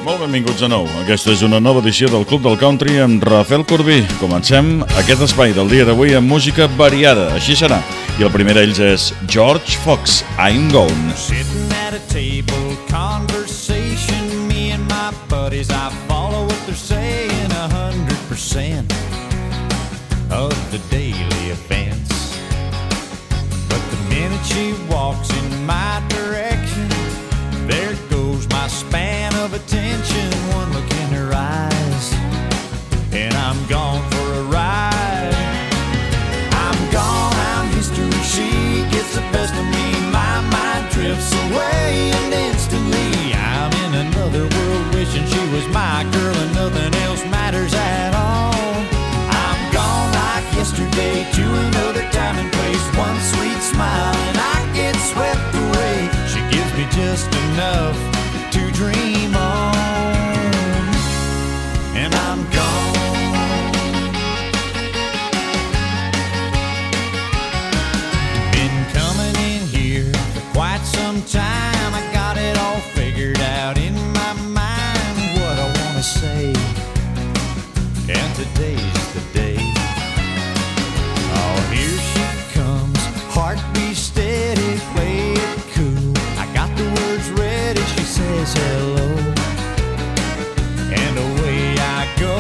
Molt benvinguts de nou. Aquesta és una nova edició del Club del Country amb Rafael Corbí. Comencem aquest espai del dia d'avui amb música variada. Així serà. I el primer d'ells és George Fox, I'm Gone. Sitting at a table, conversation, me and my buddies, I follow what they're saying 100% of the daily events. But the minute she walks in my direction, there goes my span of attention. One look in her eyes, and I'm gone for a ride. I'm gone, I'm history. She gets the best of me. My mind drifts away, and instantly I'm in another world, wishing she was my girl and nothing else matters at all. I'm gone like yesterday to another time and place. One sweet smile, and I get swept away. She gives me just enough to dream on, and I'm gone. Been coming in here for quite some time. I got it all figured out in my mind, what I want to say, and today's the day. Oh, here she comes, heartbeat steady, play it cool. I got the words ready, she says hello, and away I go.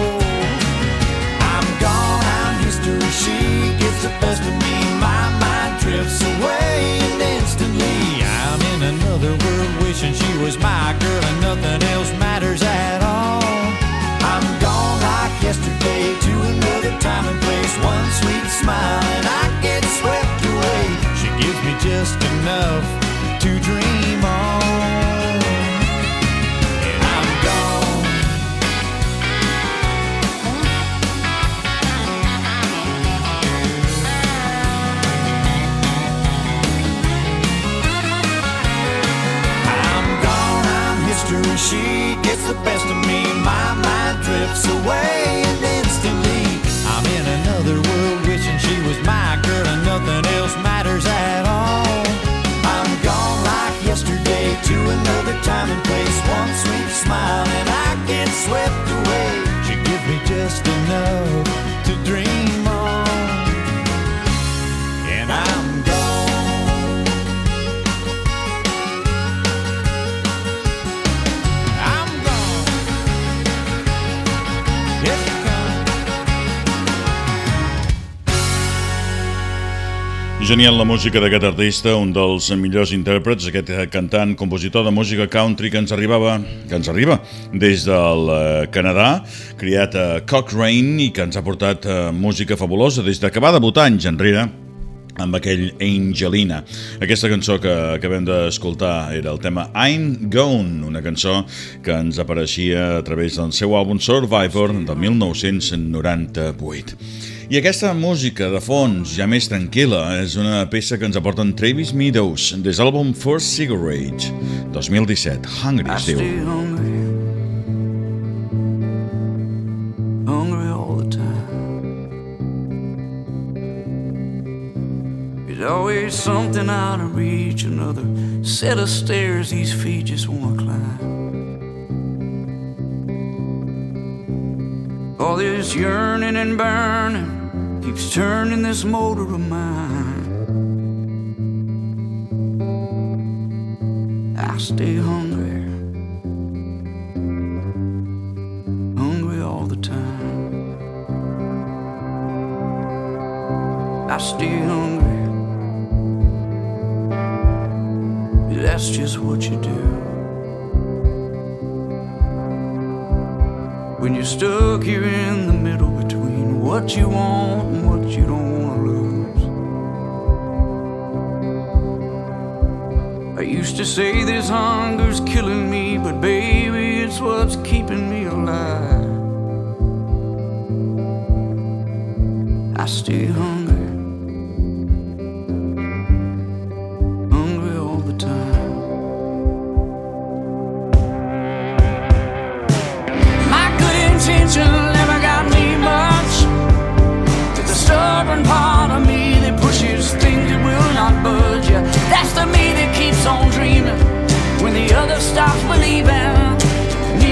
I'm gone, I'm history. She gets the best of me. My mind drifts away, and instantly I'm in another world, wishing she was my girl and nothing else matters at all. I'm gone like yesterday to another time and place. One sweet smile, and I get swept away. She gives me just enough to dream on, and I'm gone. I'm gone, I'm history. She gets the best of me. My mind drifts away, and instantly I'm in another world, wishing she was my girl and nothing else matters at all. I'm gone like yesterday to another time and place. One sweet smile, and I get swept away. She gives me just enough to dream on, and I'm gone. I'm gone. Here she comes. Genial la música d'aquest artista, un dels millors intèrprets, aquest cantant, compositor de música country que ens arriba des del Canadà, criat a Cochrane i que ens ha portat música fabulosa des que va debutar anys enrere amb aquell Angelina. Aquesta cançó que acabem d'escoltar era el tema I'm Gone, una cançó que ens apareixia a través del seu àlbum Survivor de 1998. I aquesta música de fons, ja més tranquil·la, és una peça que ens aporten Travis Meadows des de l'àlbum First Cigarette 2017. Hungry es diu. Hungry all the time. There's always something out of reach, another set of stairs these feet just wanna climb. All this yearning and burning keeps turning this motor of mine. I stay hungry, hungry all the time. I stay hungry, that's just what you do. When you're stuck here in the middle between what you want and what you don't want to lose. I used to say this hunger's killing me, but baby, it's what's keeping me alive. I stay hungry, hungry all the time. Never got me much. It's a stubborn part of me that pushes things that will not budge. Yeah, that's the me that keeps on dreaming when the other stops believing.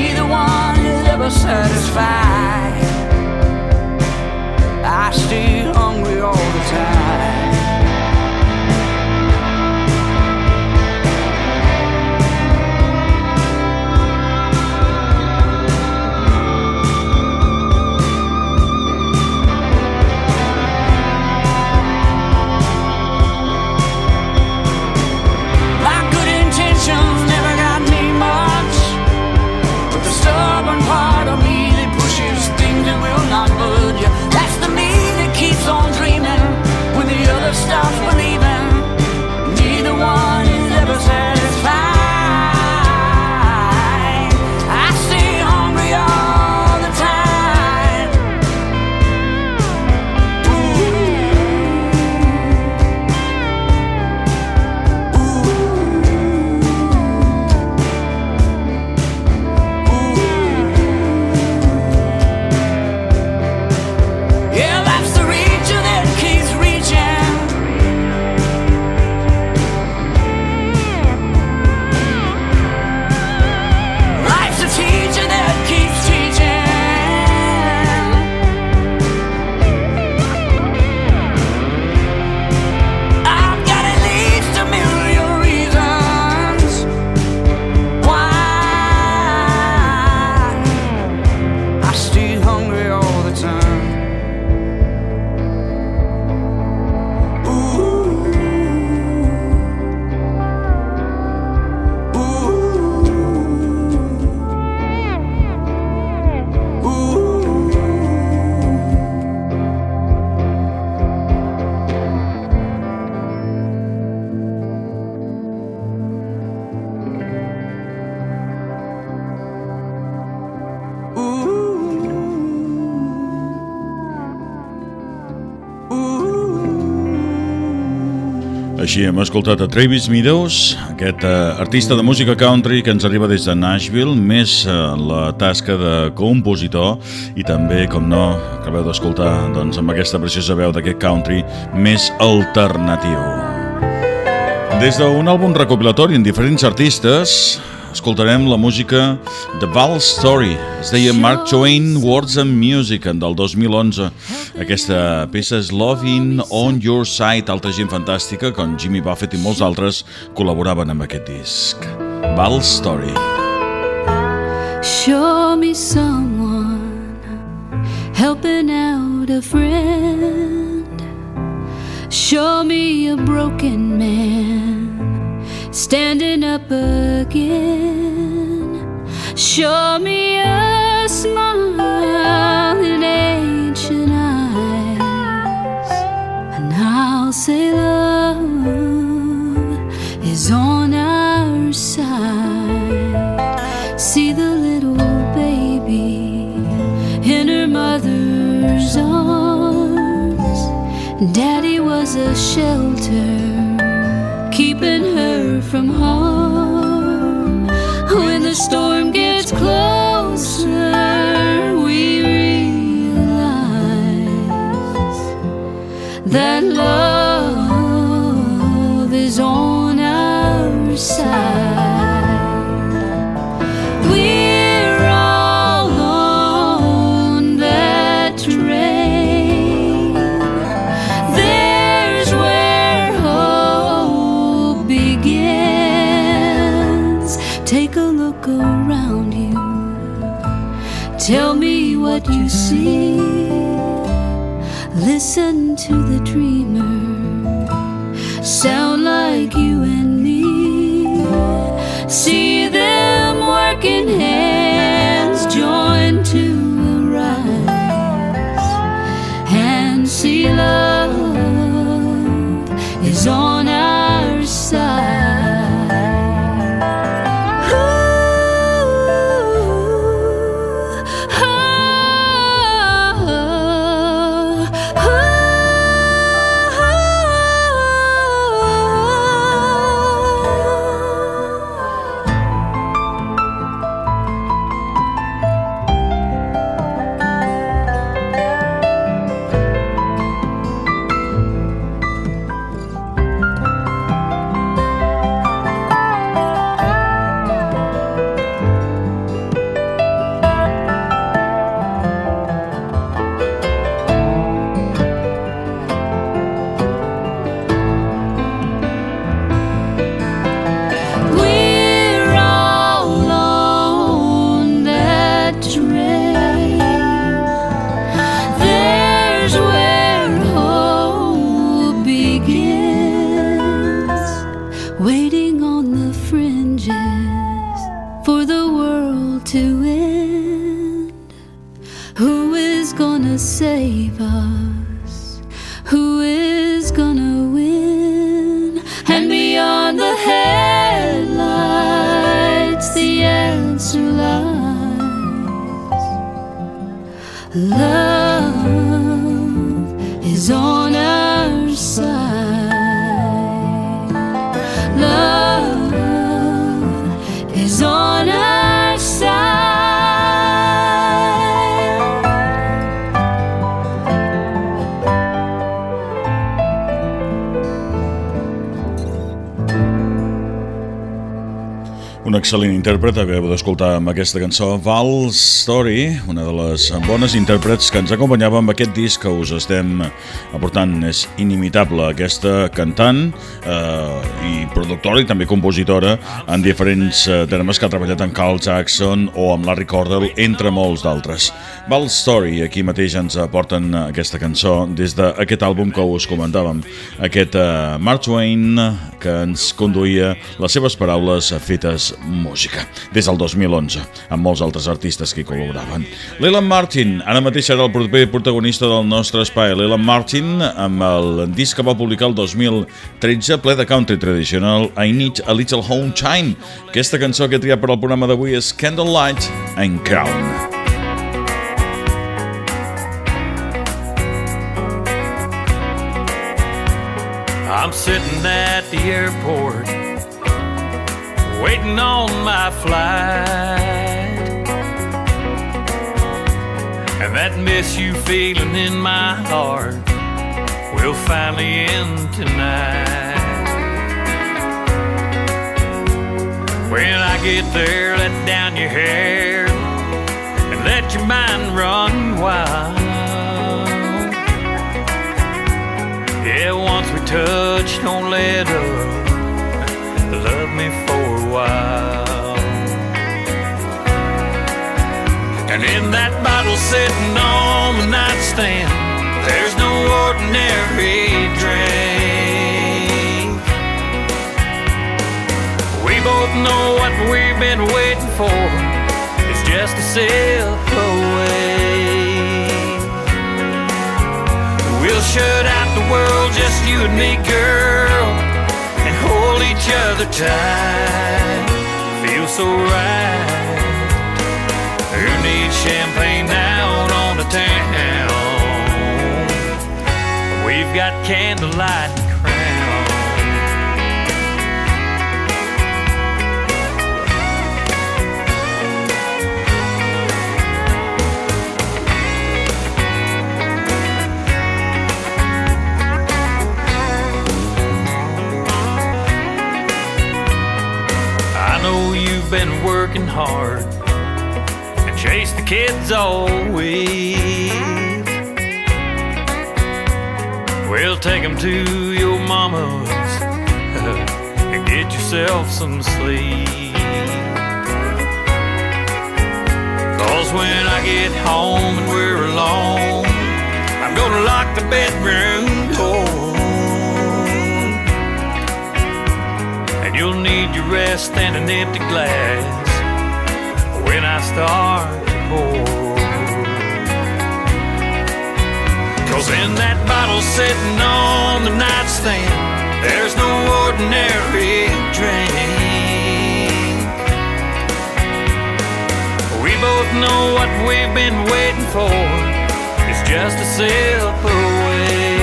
Així hem escoltat a Travis Meadows, aquest artista de música country que ens arriba des de Nashville, més la tasca de compositor i també, com no, acabeu d'escoltar doncs, amb aquesta preciosa veu d'aquest country més alternatiu. Des d'un àlbum recopilatori en diferents artistes, escoltarem la música de Val Story. Es deia Mark Twain Words and Music, del 2011. Aquesta peça és Loving on Your Side. Altra gent fantàstica, com Jimmy Buffett i molts altres, col·laboraven amb aquest disc. Val Story. Show me someone helping out a friend. Show me a broken man standing up again. Show me a smile in ancient eyes, and I'll say love is on our side. See the little baby in her mother's arms. Daddy was a shelter keeping her from harm. When the storm gets closer, we realize that love is on our side. We're all on that train. There's where hope begins. Take a look around you. Tell me what you see. Listen to the dreamer. Sound like you and me. See them working hands joined to rise. And see love is on our side. Save us. Who is gonna win? And beyond the headlights, the answer lies. Love is on our side. Love is on our side. Un excel·lent intèrpret, acabeu d'escoltar amb aquesta cançó Val Story, una de les bones intèrprets que ens acompanyava amb aquest disc que us estem aportant. És inimitable aquesta cantant i productora i també compositora en diferents termes que ha treballat amb Carl Jackson o amb Larry Cordell, entre molts d'altres. Val Story, aquí mateix ens aporten aquesta cançó des d'aquest àlbum que us comentàvem, aquest Mark Twain que ens conduïa les seves paraules fetes música, des del 2011, amb molts altres artistes que hi col·laboraven. Leland Martin, ara mateix serà el proper protagonista del nostre espai. Leland Martin, amb el disc que va publicar el 2013, ple de country tradicional, I Need a Little Home Chime. Aquesta cançó que he triat per al programa d'avui és Candlelight and Crown. I'm sitting at the airport, waiting on my flight, and that miss you feeling in my heart will finally end tonight. When I get there, let down your hair and let your mind run wild. Yeah, once we touch, don't let up. Love me for a while. And in that bottle sitting on the nightstand, there's no ordinary drink. We both know what we've been waiting for. It's just a sip away. We'll shut out the world, just you and me, girl, and hold each other tight. Feels so right. Who needs champagne out on the town? We've got candlelight and crown. I know you've been working hard and chased the kids all week. Well, take them to your mama's and get yourself some sleep. 'Cause when I get home and we're alone, I'm gonna lock the bedroom door. And you'll need your rest and an empty glass when I start to pour. 'Cause in that bottle sitting on the nightstand, there's no ordinary drink. We both know what we've been waiting for. It's just a sip away.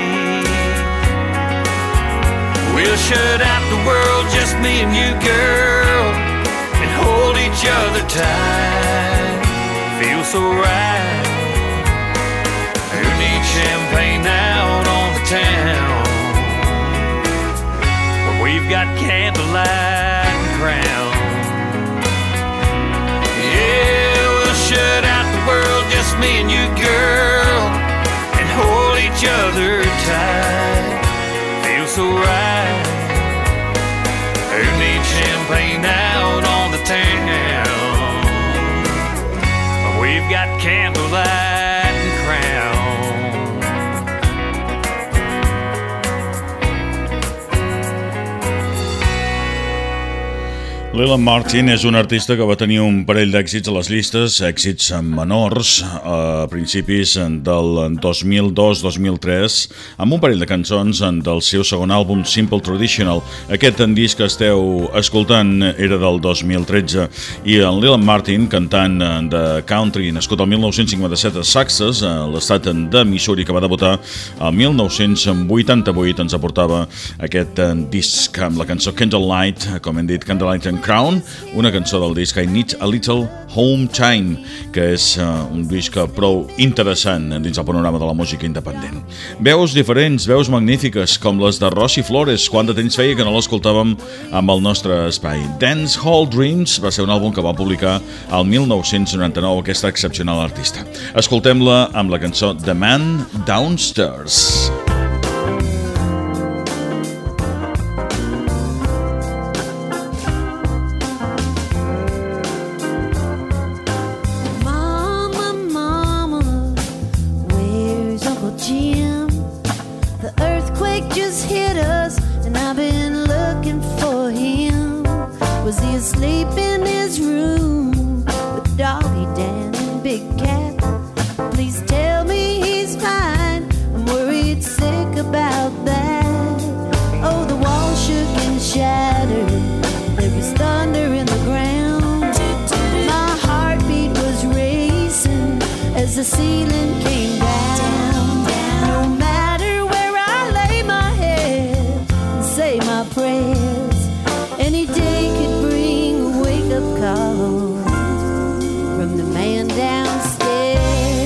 We'll shut out the world, just me and you, girl, and hold each other tight. Feels so right. Who needs champagne out on the town? Well, we've got candlelight and crown. Yeah, we'll shut out the world, just me and you, girl, and hold each other tight. Feels so right. Who needs champagne out on the town? We've got candlelight and crown. Leland Martin és un artista que va tenir un parell d'èxits a les llistes, èxits menors, a principis del 2002-2003, amb un parell de cançons del seu segon àlbum, Simple Traditional. Aquest disc que esteu escoltant era del 2013 i en Leland Martin, cantant de country, nascut el 1957 a Success, a l'estat de Missouri, que va debutar el 1988, ens aportava aquest disc amb la cançó Candlelight, com hem dit, Candlelight and Crown, una cançó del disc I Need a Little Home Time, que és un disc prou interessant dins el panorama de la música independent. Veus diferents, veus magnífiques, com les de Rossi Flores. Quant de temps feia que no l'escoltàvem amb el nostre espai. Dance Hall Dreams va ser un àlbum que va publicar el 1999 aquesta excepcional artista. Escoltem-la amb la cançó The Man Downstairs. Asleep in his room with Doggy Dan and Big Cat. Please tell me he's fine. I'm worried sick about that. Oh, the wall shook and shattered. There was thunder in the ground. My heartbeat was racing as the ceiling came down. No matter where I lay my head, say my prayers. Any day could bring a wake-up call from the man downstairs.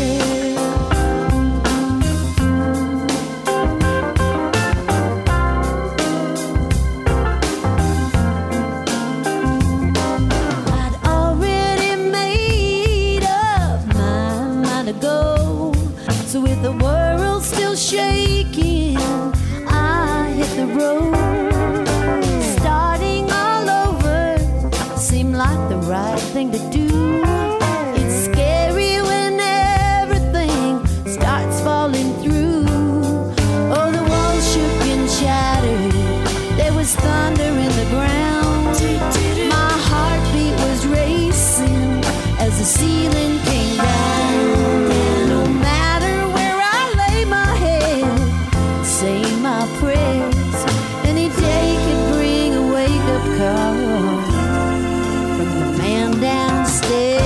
I'd already made up my mind to go, so with the world still shaking, I hit the road. Starting all over seemed like the right thing to do. It's scary when everything starts falling through. Oh, the walls shook and shattered. There was thunder in the ground. My heartbeat was racing as the ceiling came down. And no matter where I lay my head, say my prayers, any day could bring a wake-up call from the man downstairs.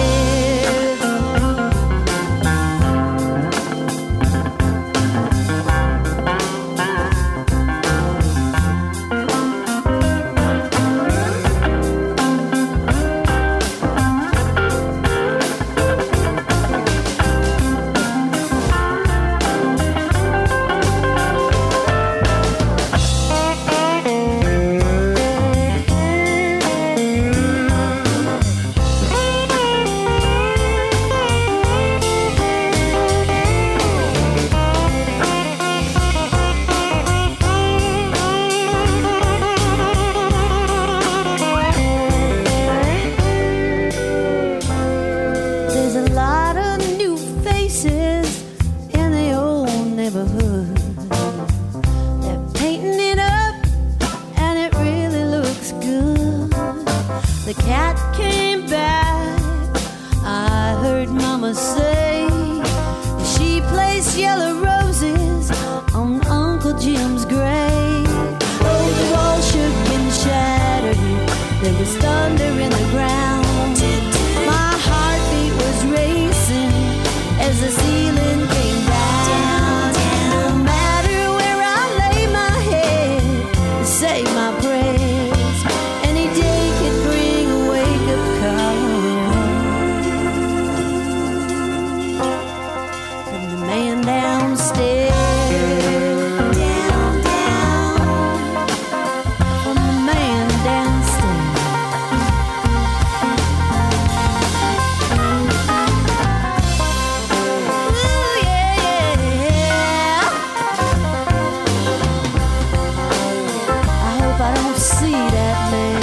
There's a lot of new faces in the old neighborhood. They're painting it up and it really looks good. The cat came back, I heard Mama say. She placed yellow roses on Uncle Jim's grave. Oh, the walls shook and shattered. There was thunder in the ground. My heartbeat was racing as the ceiling came down. No matter where I lay my head, say my prayers, any day could bring a wake-up call from the man downstairs. Down, down, from the man downstairs. Ooh, yeah. I hope I don't see that man.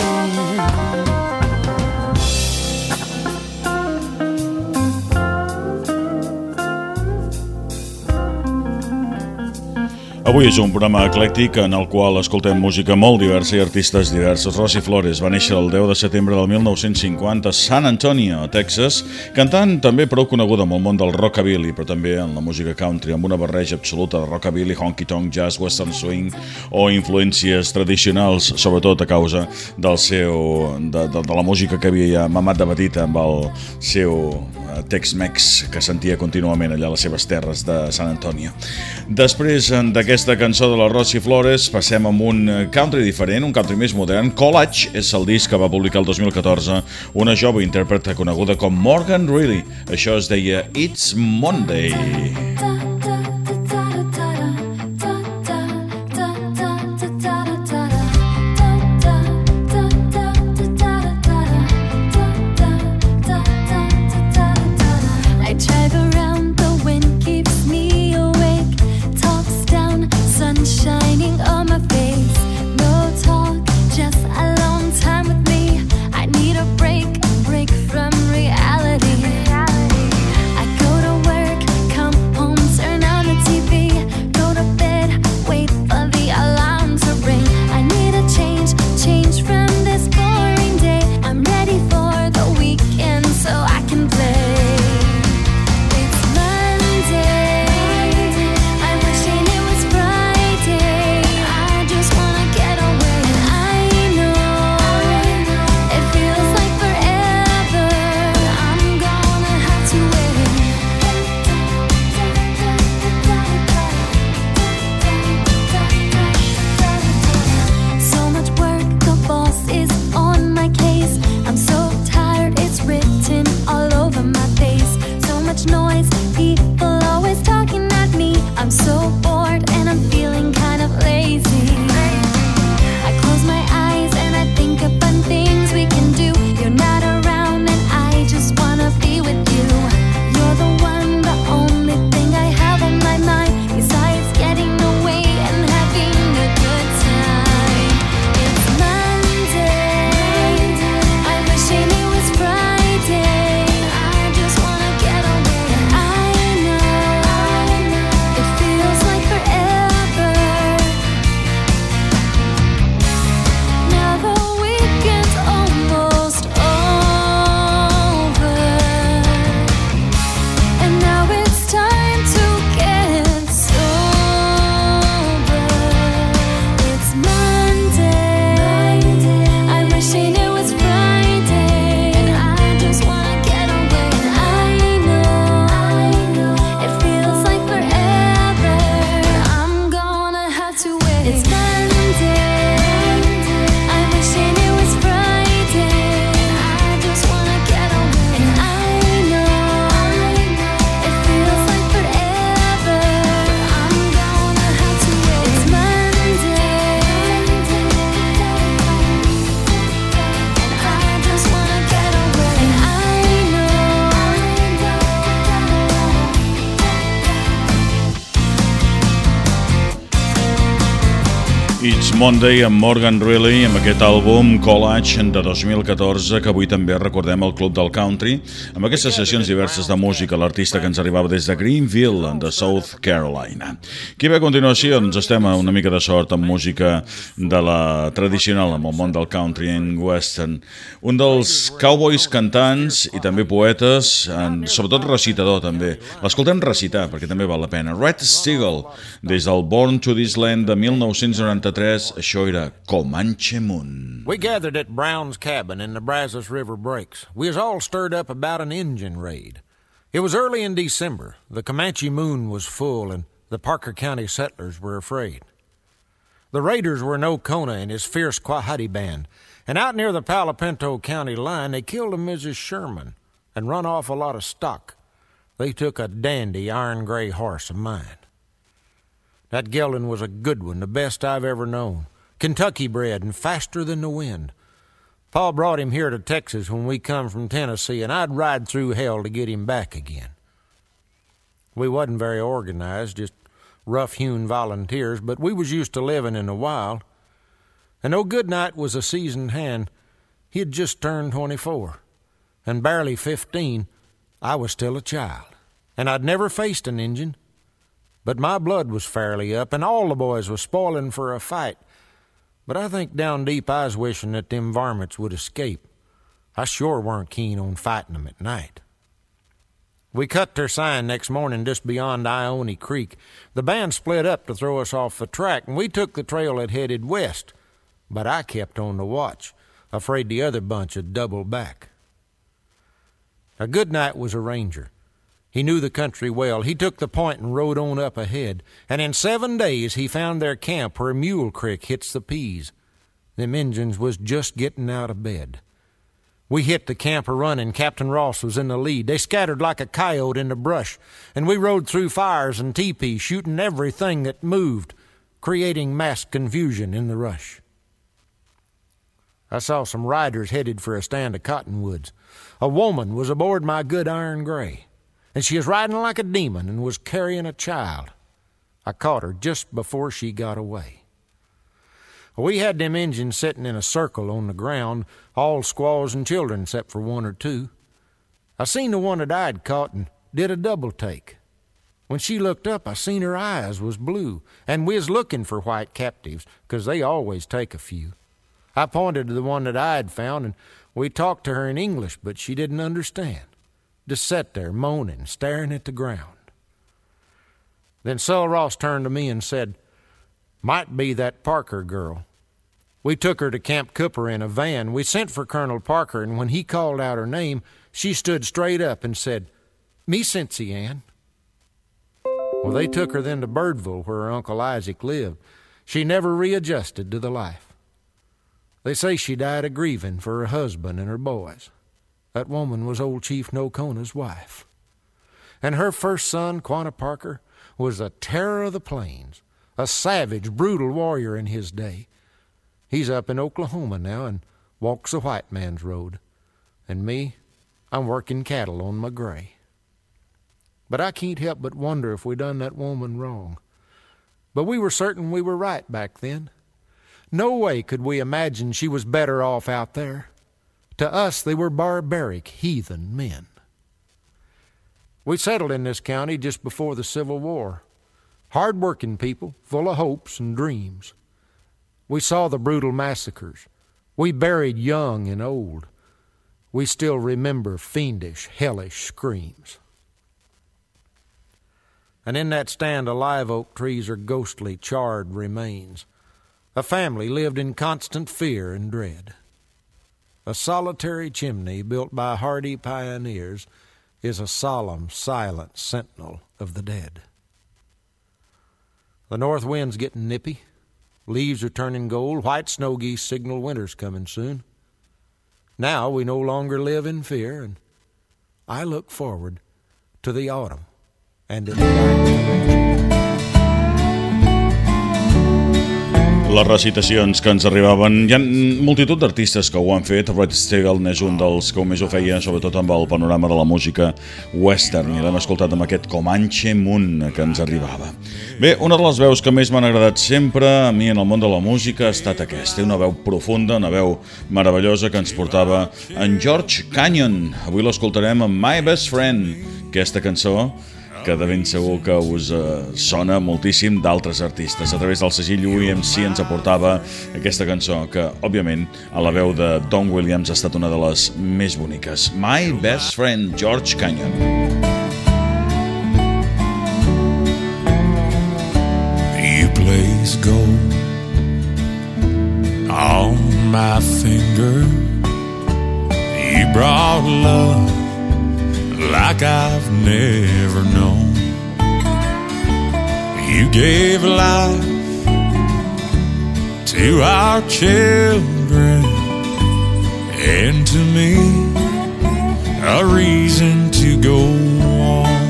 Avui és un programa eclèctic en el qual escoltem música molt diversa i artistes diversos. Rosy Flores va néixer el 10 de setembre del 1950 a San Antonio, Texas, cantant també prou coneguda amb el món del rockabilly, però també en la música country, amb una barreja absoluta de rockabilly, honky-tonk, jazz, western swing o influències tradicionals, sobretot a causa del de la música que havia ja mamat de petit amb el seu Tex-Mex que sentia contínuament allà a les seves terres de San Antonio. Després d'aquesta cançó de la Rosy Flores passem amb un country diferent, un country més modern. College és el disc que va publicar el 2014 una jove intèrpreta coneguda com Morgan Reilly. Això es deia It's Monday. Shining on my face, no talk, just alone time with me. I need a break from reality. I go to work, come home Monday amb Morgan Reilly, amb aquest àlbum Collage de 2014, que avui també recordem al Club del Country, amb aquestes sessions diverses de música, l'artista que ens arribava des de Greenville, de South Carolina. Qui ve a continuació? Doncs estem a una mica de sort amb música de la tradicional, amb el món del country and western. Un dels cowboys cantants i també poetes, sobretot recitador també. L'escoltem recitar, perquè també val la pena. Red Steagall, des del Born to This Land de 1993, això era Comanche Moon. We gathered at Brown's cabin in the Brazos River breaks. We was all stirred up about an Indian raid. It was early in December. The Comanche moon was full, and the Parker County settlers were afraid. The raiders were in Oconah and his fierce Quahati band, and out near the Palo Pinto County line, they killed a Mrs. Sherman and run off a lot of stock. They took a dandy iron-gray horse of mine. That gelding was a good one, the best I've ever known. Kentucky bred and faster than the wind. Pa brought him here to Texas when we come from Tennessee, and I'd ride through hell to get him back again. We wasn't very organized, just rough-hewn volunteers, but we was used to living in the wild. And though Goodnight was a seasoned hand, he had just turned 24. And barely 15, I was still a child. And I'd never faced an Injun. But my blood was fairly up, and all the boys was spoiling for a fight. But I think down deep I was wishing that them varmints would escape. I sure weren't keen on fighting them at night. We cut their sign next morning just beyond Ione Creek. The band split up to throw us off the track, and we took the trail that headed west. But I kept on the watch, afraid the other bunch would double back. Now, Goodnight was a ranger. He knew the country well. He took the point and rode on up ahead. And in 7 days he found their camp where Mule Creek hits the Pease. Them Injuns was just getting out of bed. We hit the camp a-running. Captain Ross was in the lead. They scattered like a coyote in the brush. And we rode through fires and teepees, shooting everything that moved, creating mass confusion in the rush. I saw some riders headed for a stand of cottonwoods. A woman was aboard my good iron gray, and she was riding like a demon and was carrying a child. I caught her just before she got away. We had them Injuns sitting in a circle on the ground, all squaws and children except for one or two. I seen the one that I'd caught and did a double take. When she looked up, I seen her eyes was blue, and we was looking for white captives, 'cause they always take a few. I pointed to the one that I had found, and we talked to her in English, but she didn't understand. Just sat there moaning, staring at the ground. Then Sul Ross turned to me and said, "Might be that Parker girl." We took her to Camp Cooper in a van. We sent for Colonel Parker, and when he called out her name, she stood straight up and said, "Me Cincy, Ann." Well, they took her then to Birdville, where her Uncle Isaac lived. She never readjusted to the life. They say she died a grieving for her husband and her boys. That woman was old Chief Nokona's wife. And her first son, Quanah Parker, was a terror of the plains, a savage, brutal warrior in his day. He's up in Oklahoma now and walks the white man's road. And me, I'm working cattle on my gray. But I can't help but wonder if we done that woman wrong. But we were certain we were right back then. No way could we imagine she was better off out there. To us, they were barbaric, heathen men. We settled in this county just before the Civil War. Hard-working people, full of hopes and dreams. We saw the brutal massacres. We buried young and old. We still remember fiendish, hellish screams. And in that stand of live oak trees are ghostly, charred remains. A family lived in constant fear and dread. A solitary chimney built by hardy pioneers is a solemn, silent sentinel of the dead. The north wind's getting nippy. Leaves are turning gold. White snow geese signal winter's coming soon. Now we no longer live in fear, and I look forward to the autumn and its les recitacions que ens arribaven. Hi ha multitud d'artistes que ho han fet. Red Steagall n'és un dels que més ho feia, sobretot amb el panorama de la música western, i l'hem escoltat amb aquest Comanche Moon que ens arribava. Bé, una de les veus que més m'han agradat sempre a mi en el món de la música ha estat aquesta, una veu profunda, una veu meravellosa que ens portava en George Canyon. Avui l'escoltarem amb My Best Friend, aquesta cançó que de ben segur que us sona moltíssim d'altres artistes. A través del segell UMC ens aportava aquesta cançó que, òbviament, a la veu de Don Williams ha estat una de les més boniques. My Best Friend, George Canyon. You place gold on my finger. You brought love like I've never known. You gave life to our children and to me a reason to go on.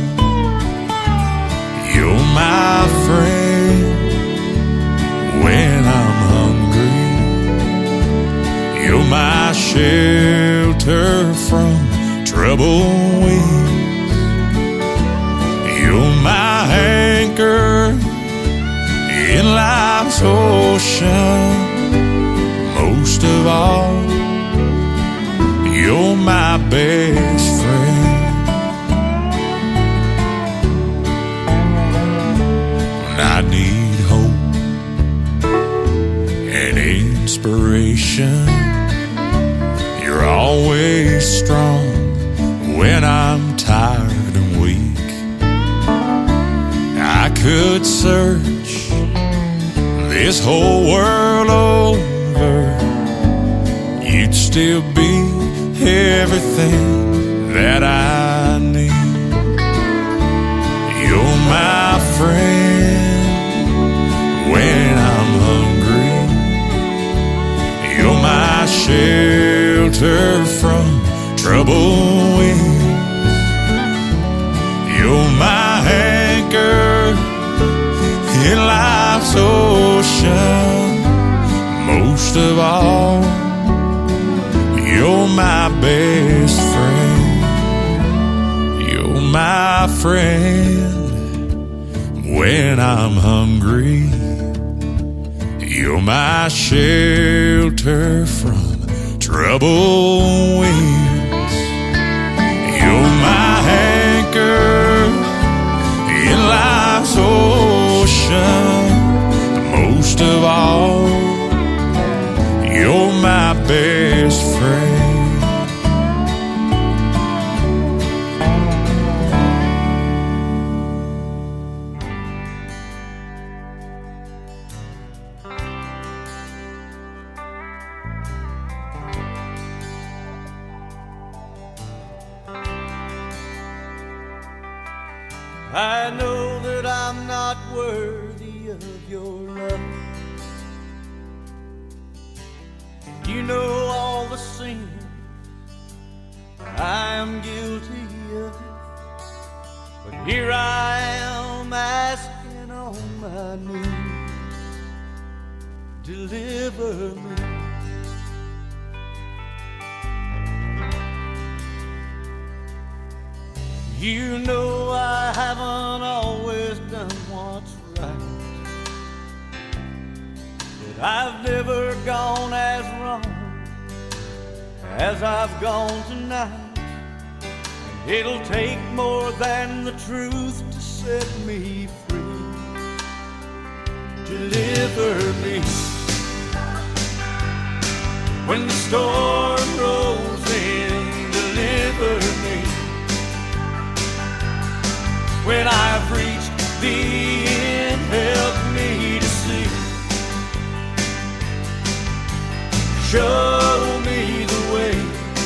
You're my friend when I'm hungry. You're my shelter from troubled winds. You're my anchor in life's ocean. Most of all, you're my best friend. When I need hope and inspiration, you're always strong. When I'm tired and weak, I could search this whole world over. You'd still be everything that I need. You're my friend when I'm hungry. You're my shelter from troubled winds. You're my anchor in life's ocean. Most of all, you're my best friend. You're my friend when I'm hungry. You're my shelter from troubled winds. You're my anchor in life's ocean. Most of all, you're my best friend. I know that I'm not worthy of your love. You know all the sin I am guilty of. But here I am asking on my knees, deliver me. You know I haven't always done what's right, but I've never gone as wrong as I've gone tonight. And it'll take more than the truth to set me free. Deliver me when the storm rolls in. Deliver me when I've reached the end, help me to see. Show me the way,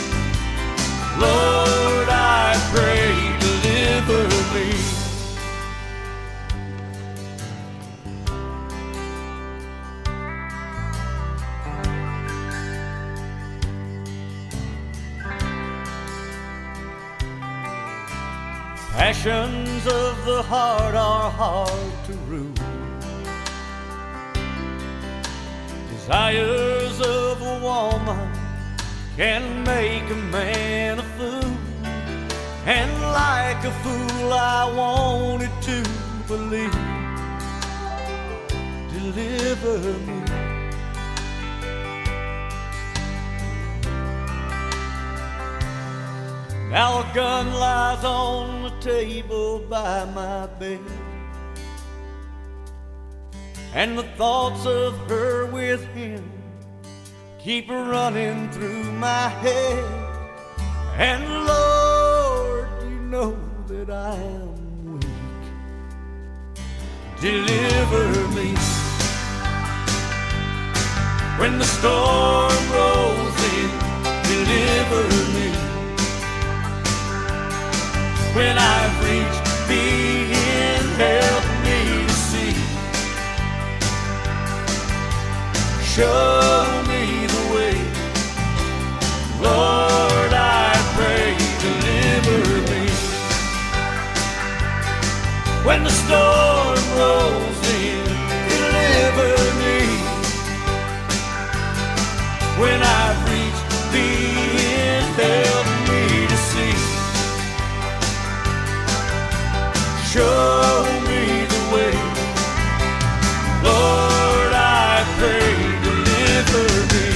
Lord, I pray, deliver me. Passions of the heart are hard to rule. Desires of a woman can make a man a fool, and like a fool I wanted to believe. Deliver me. Now a gun lies on the table by my bed, and the thoughts of her with him keep running through my head. And Lord, you know that I am weak. Deliver me. When the storm rolls in, deliver me. When I've reached being, help me to see. Show me the way. Lord, I pray, deliver me. When the storm rolls in, deliver me. When I've reached being, help me to see. Show me the way. Lord, I pray, deliver me.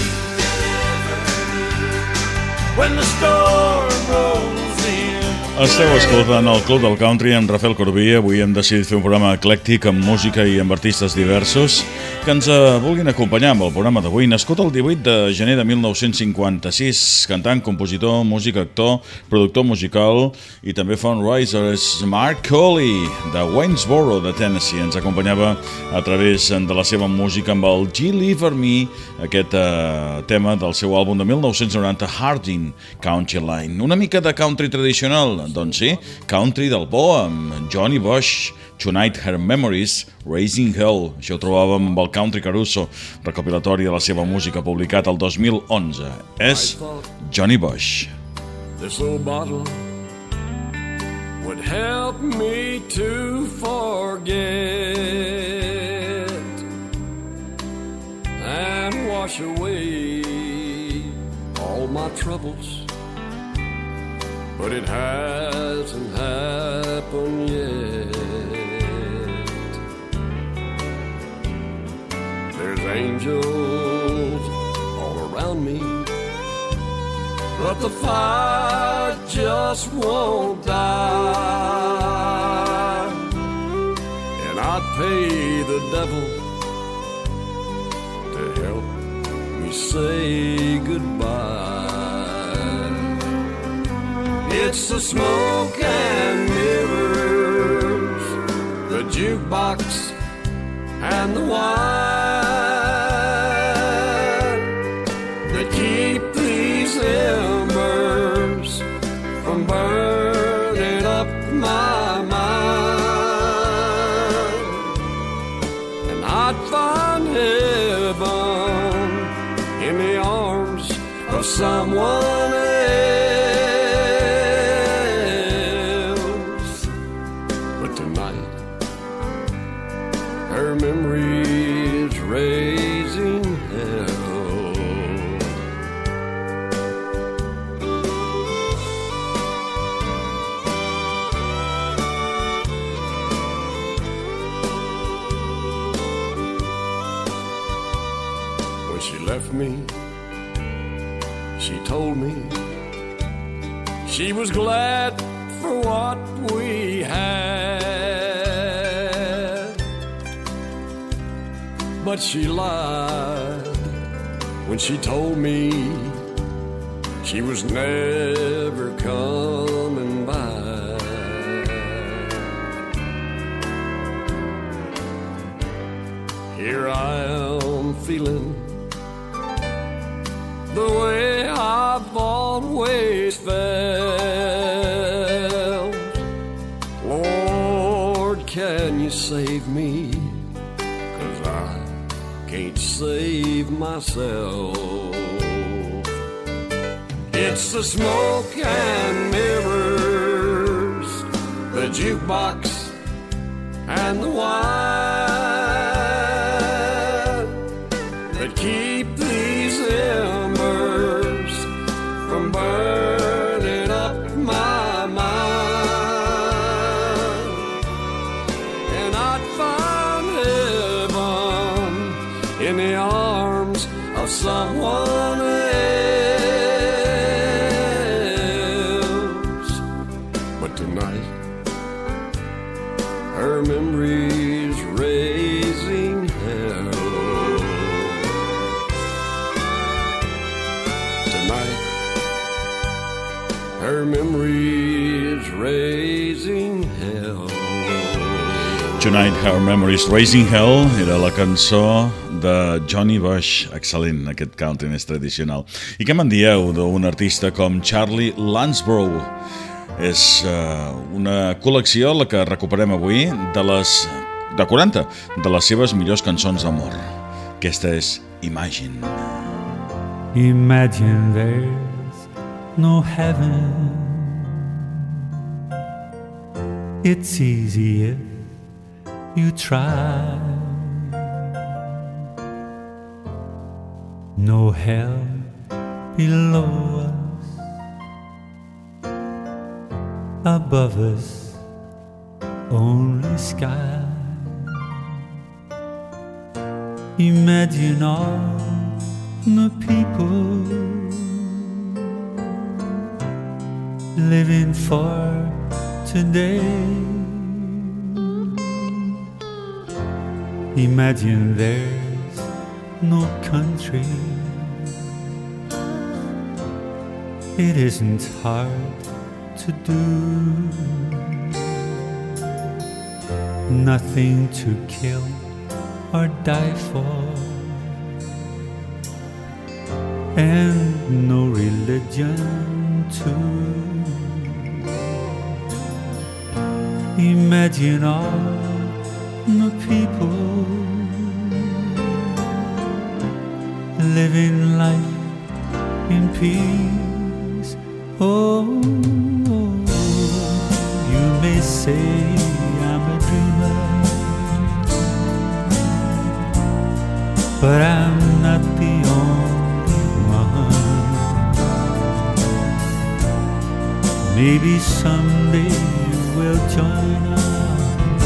When the storm rolls in. Esteu escoltant el Club del Country amb Rafael Corbí. Avui hem decidit fer un programa eclèctic amb música i amb artistes diversos que ens vulguin acompanyar amb el programa d'avui. Nascut el 18 de gener de 1956, cantant, compositor, músic, actor, productor musical i també fundraiser, és Mark Coley, de Waynesboro, de Tennessee. Ens acompanyava a través de la seva música amb el Deliver Me, aquest tema del seu àlbum de 1990, Hardin County Line. Una mica de country tradicional, doncs sí, country del bo, amb Johnny Bush, Tonight Her Memories, Raising Hell. Això ho trobàvem amb el Country Caruso, recopilatori de la seva música, publicat el 2011. És Johnny Bush. This little bottle would help me to forget and wash away all my troubles, but it hasn't happened yet. There's angels all around me, but the fire just won't die. And I'd pay the devil to help me say goodbye. It's the smoke and mirrors, the jukebox and the wine that keep these embers from burning up my mind. And I'd find heaven in the arms of someone else. But tonight, her memory is raising hell. When she left me, she told me she was glad for what we had, but she lied when she told me she was never coming back. Here I am feeling the way I've always felt. Lord, can you save me? 'Cause I can't save myself. It's the smoke and mirrors, the jukebox and the wine that keep tonight. Her memory is raising hell. Tonight Her Memories Raising Hell era la cançó de Johnny Bush, excel·lent, aquest country més tradicional. I què me'n dieu d'un artista com Charlie Lansborough? És una col·lecció la que recuperem avui de 40 de les seves millors cançons d'amor. Aquesta és Imagine. Imagine there's no heaven. It's easy if you try. No hell below us, above us only sky. Imagine all the people living for today. Imagine there's no country. It isn't hard to do. Nothing to kill or die for, and no religion too. Imagine all the people living life in peace. Oh, you may say I'm a dreamer, but I'm not the only one. Maybe someday you will join us,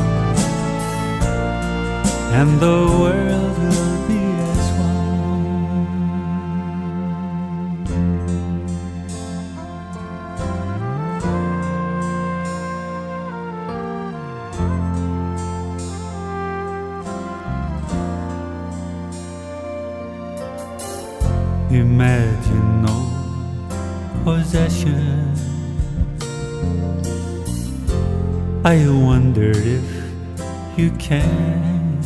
and the world will be as one. Imagine no possession. I wonder if you can.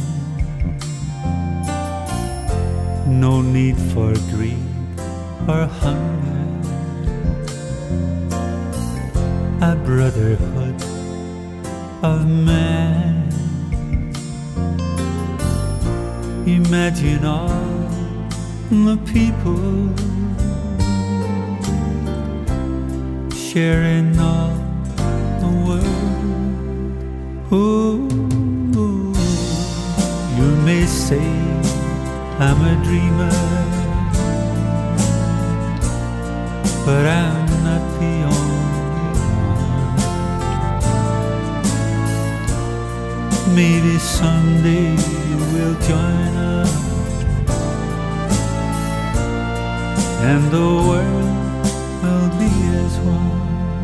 No need for greed or hunger. A brotherhood of man. Imagine all the people sharing all the world. Ooh, you may say I'm a dreamer, but I'm not the only one. Maybe someday you will join us, and the world will be as one.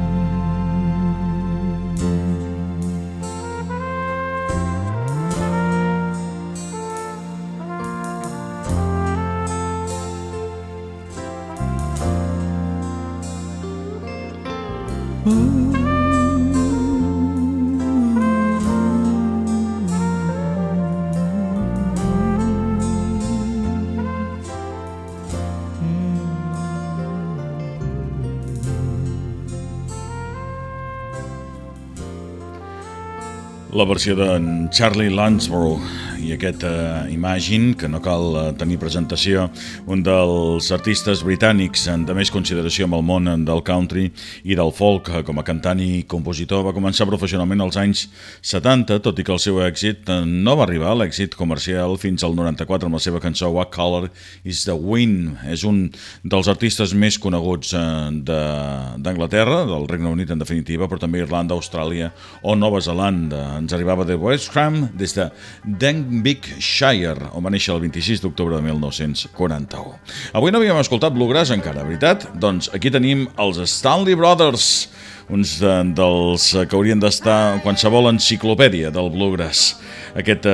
La versió d'en Charlie Lansborough i aquest Imagine, que no cal tenir presentació, un dels artistes britànics de més consideració amb el món del country i del folk com a cantant i compositor. Va començar professionalment als anys 70, tot i que el seu èxit no va arribar a l'èxit comercial fins al 94 amb la seva cançó What Color is the Wind. És un dels artistes més coneguts d'Anglaterra, del Regne Unit en definitiva, però també Irlanda, Austràlia o Nova Zelanda. Ens arribava de West Ham des de Denbighshire, on va néixer el 26 d'octubre de 1941. Avui no havíem escoltat Bluegrass encara, veritat? Doncs aquí tenim els Stanley Brothers, uns dels que haurien d'estar en qualsevol enciclopèdia del Bluegrass. Aquest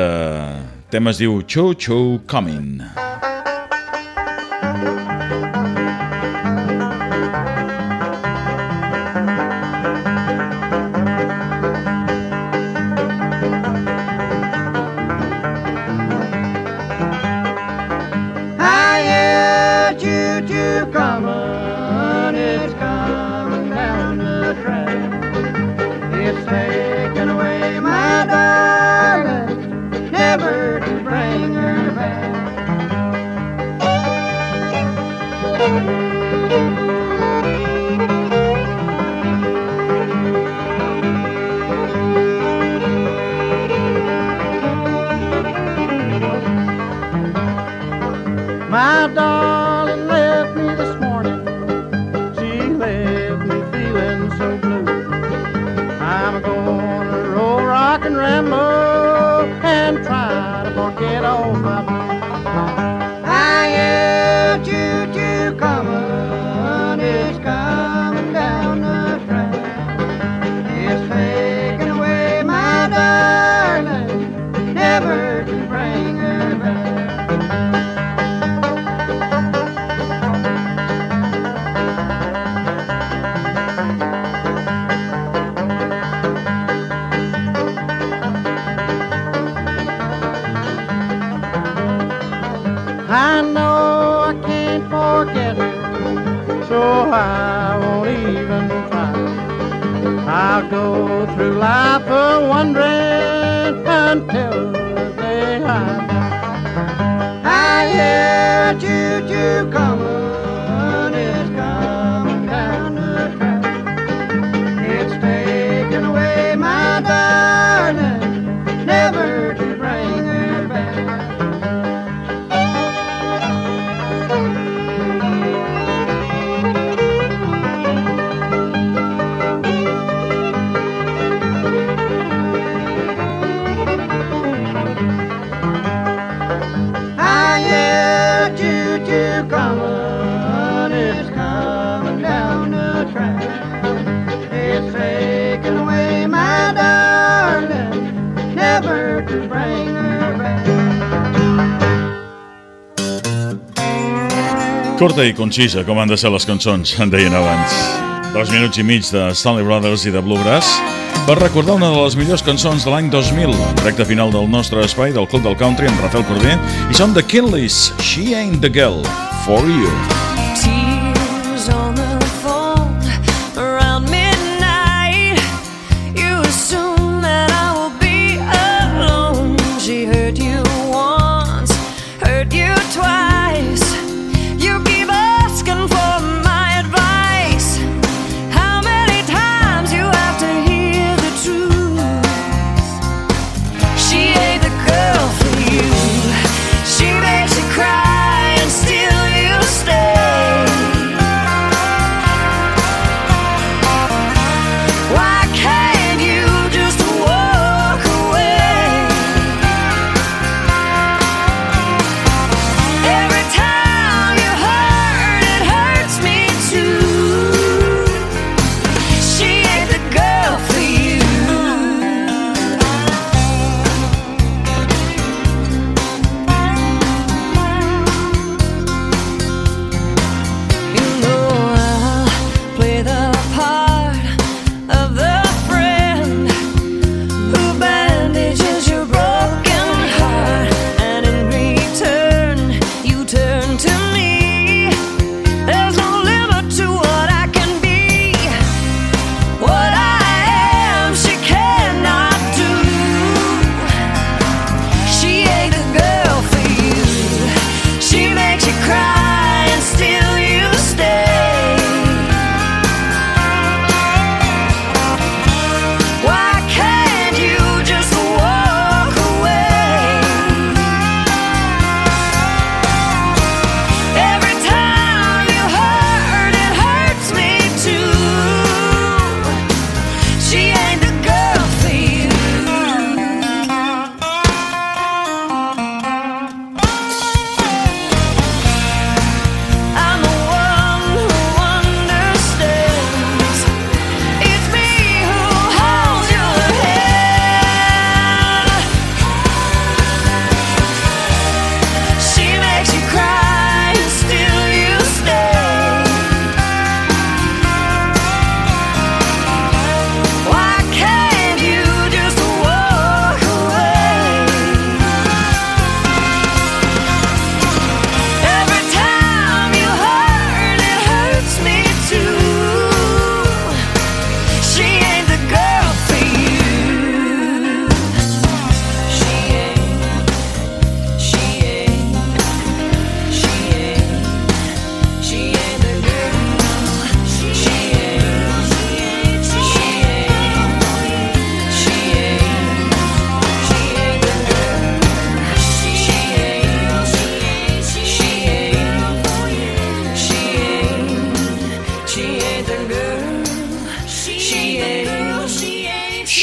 tema es diu Choo Choo Comin'. My darling left me this morning. She left me feeling so blue. I'm gonna roll, rock, and ramble and try to forget all my blues. I hear choo-choo coming, it's coming down the track. It's taking away my darling, never to bring her back. I know I can't forget her, so I won't even try. I'll go through life wondering until the day I die. I hear choo-choo coming, it's coming down the track. It's taking away my darling, never to bring her back. Coming, it's coming down the track. It's taking away my darling, never to bring her back. Corta i concisa, com han de ser les cançons, en deien abans. 2 minuts i mig de Stanley Brothers i de Bluegrass per recordar una de les millors cançons de l'any 2000, recte final del nostre espai del Club del Country amb Rafael Corbé, i són The Kinleys, She Ain't the Girl for You. Tears on the phone around midnight. You assume that I will be alone. She heard you once, heard you twice. You keep asking for my advice. How many times you have to hear the truth? She ain't the girl for you. She makes you cry and still you stay.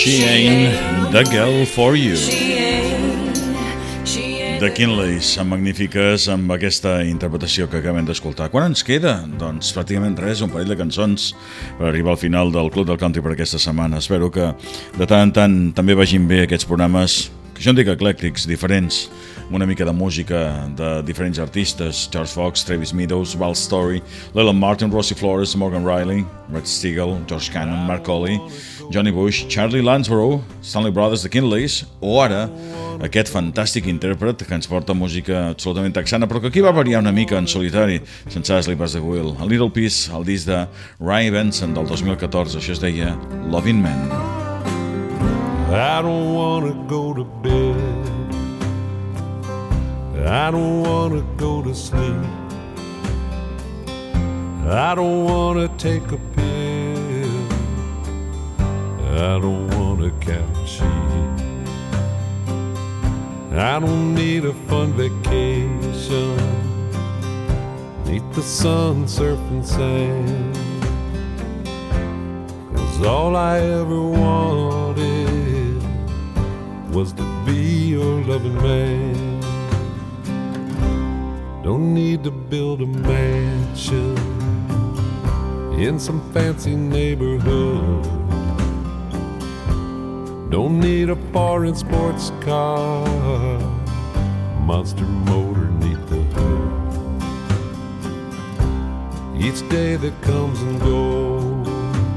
She Ain't the Girl for You. The Kinleys, magnífiques amb aquesta interpretació que acabem d'escoltar. Quan ens queda? Doncs pràcticament res, un parell de cançons per arribar al final del Club del Country per aquesta setmana. Espero que de tant en tant també vagin bé aquests programes, que jo en dic eclèctics, diferents, amb una mica de música de diferents artistes: George Fox, Travis Meadows, Val Story, Leland Martin, Rosie Flores, Morgan Riley, Red Steagall, George Cannon, Mark Colley, Johnny Bush, Charlie Lansborough, Stanley Brothers, The Kinleys, o ara aquest fantàstic intèrpret que ens porta música absolutament texana, però que aquí va variar una mica en solitari, sense Sleepers the Wheel. A Little Piece, el disc de Ray Benson del 2014, això es deia Loving Man. I don't wanna go to bed, I don't wanna go to sleep, I don't wanna take a pill, I don't wanna count sheep, I don't need a fun vacation, neath the sun, surfing sand, 'cause all I ever wanted was to be your loving man. Don't need to build a mansion in some fancy neighborhood, don't need a foreign sports car, monster motor neath the hood. Each day that comes and goes,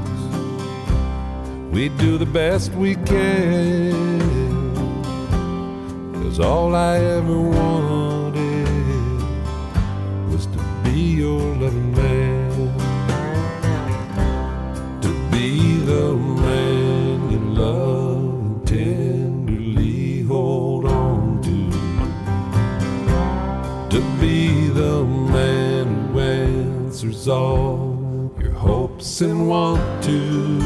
we do the best we can, 'cause all I ever wanted was to be your loving man, to be the man you love and tenderly hold on to be the man who answers all your hopes and want-tos.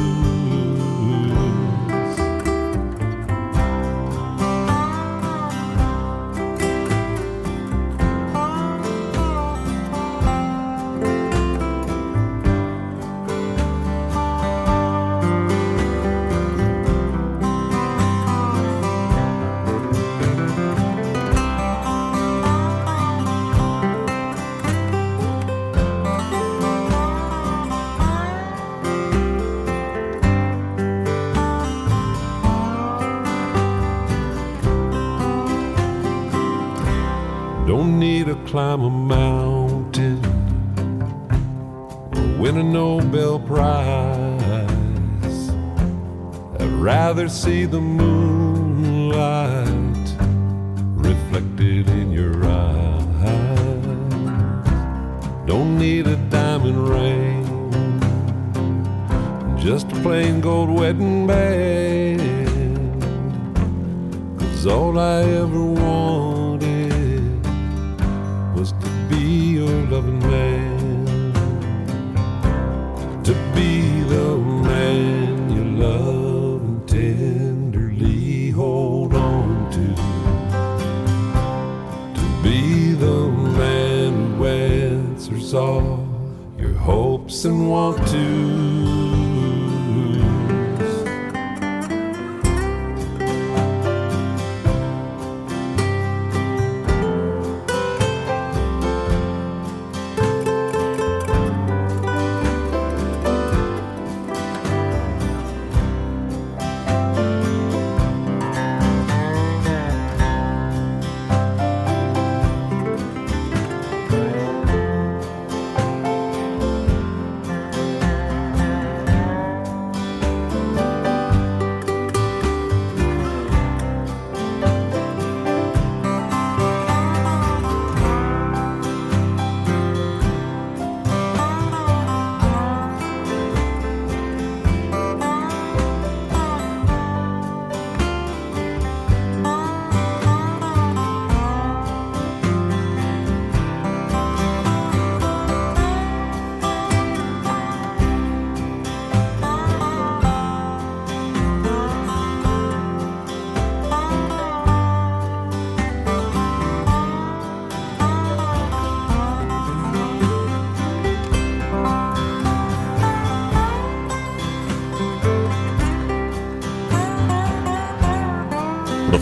Don't need to climb a mountain or win a Nobel Prize, I'd rather see the moonlight reflected in your eyes. Don't need a diamond ring, just a plain gold wedding band, 'cause all I ever wanted was to be your loving man, to be the man you love and tenderly hold on to be the man who answers all your hopes and want-tos.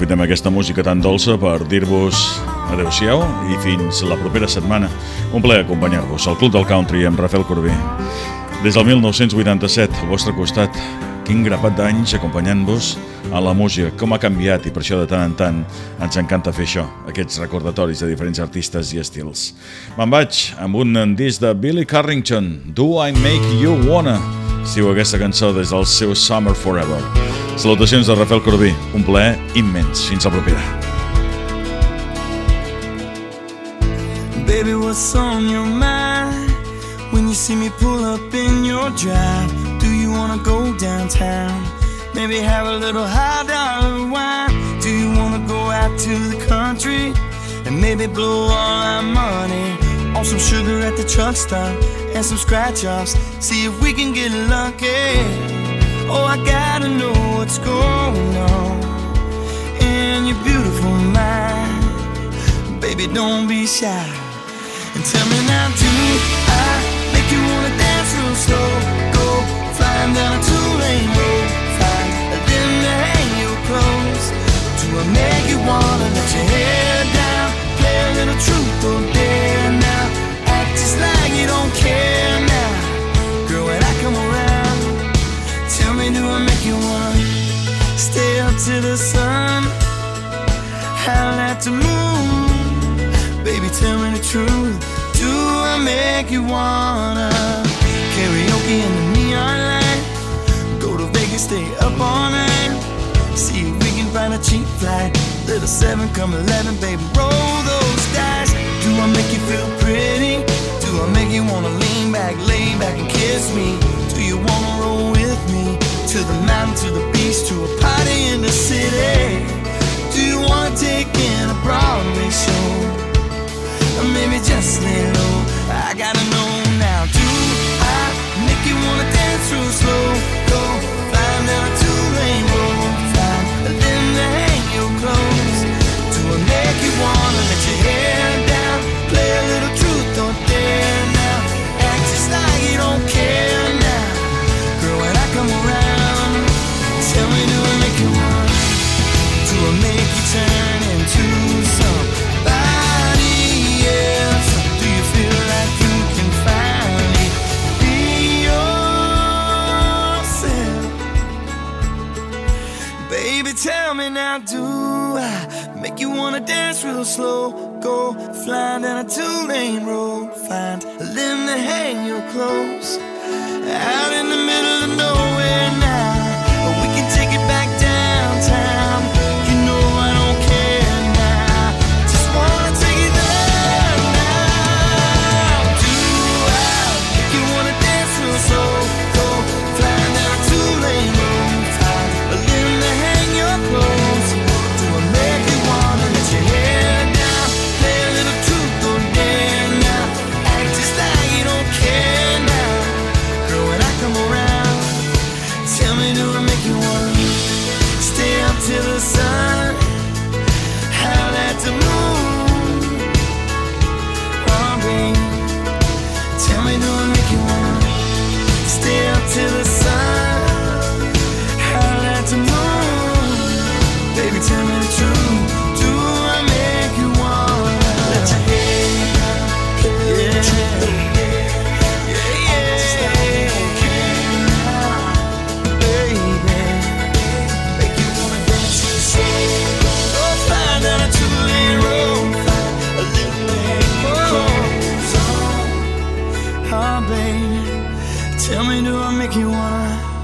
aprofitem aquesta música tan dolça per dir-vos adeu-siau i fins la propera setmana. Un plaer acompanyar-vos al Club del Country amb Rafael Corbí. Des del 1987, al vostre costat, quin grapat d'anys acompanyant-vos a la música, com ha canviat, i per això de tant en tant ens encanta fer això, aquests recordatoris de diferents artistes i estils. Me'n vaig amb un disc de Billy Carrington, Do I Make You Wanna? Siu aquesta cançó des del seu Summer Forever. Salutacions de Rafael Corbí, un plaer immens. Fins la propera. Baby, what's on your mind when you see me pull up in your drive? Do you wanna go downtown? Maybe have a little high dollar wine? Do you wanna go out to the country and maybe blow all our money on some sugar at the truck stop and some scratch-offs? See if we can get lucky. Oh, I gotta know what's going on in your beautiful mind. Baby, don't be shy and tell me now, do I make you wanna dance real slow? Go flying down a two-lane road, find a limb to hang your clothes. Do I make you wanna let your hair down, play a little truth or dare now, act just like you don't care now? Girl, when I come around, tell me, do I make you wanna stay up to the sun, howl at the moon? Baby, tell me the truth, do I make you wanna karaoke in the neon light, go to Vegas, stay up all night, see if we can find a cheap flight, little 7 come 11, baby, roll those dice. Do I make you feel pretty? Do I make you wanna lean back, lay back and kiss me? Do you wanna roll with me to the mountain, to the beach, to a party in the city? Do you wanna take in a Broadway show? Or maybe just lay low? I gotta know now. Do I make you wanna dance real slow? Go flying down a two-lane road, find a limb to hang your clothes. Do I make you wanna let your hair down, play a little truth or dare now, act just like you don't care now? Girl, when I come around, tell me, do I make you wanna? Do I make you turn into somebody else? Do you feel like you can finally be yourself? Baby, tell me now, do I make you wanna dance real slow? Go flying down a two-lane road, find a limb to hang your clothes, out in the middle of nowhere now, or we can take it back downtown. You know I don't care now, just wanna take it there now. Do I make you wanna dance real slow? Go flying down a two-lane road, find a limb to hang your clothes. Do I make you wanna let your hair down, play a little truth or dare now, act just like you don't care now? Girl, when I come around, tell me, do I make you wanna stay up till the sun, howl at the moon? Oh, baby, tell me, do I make you wanna stay up till the sun, howl at the moon? Baby, tell me the truth, do I make you wanna let your hair down, play a little truth or dare? Yeah, yeah, just like you don't care now, baby. Make you wanna dance real slow. Go flying down a two-lane road, find a little lane clothes on. Oh, baby, tell me, do I make you wanna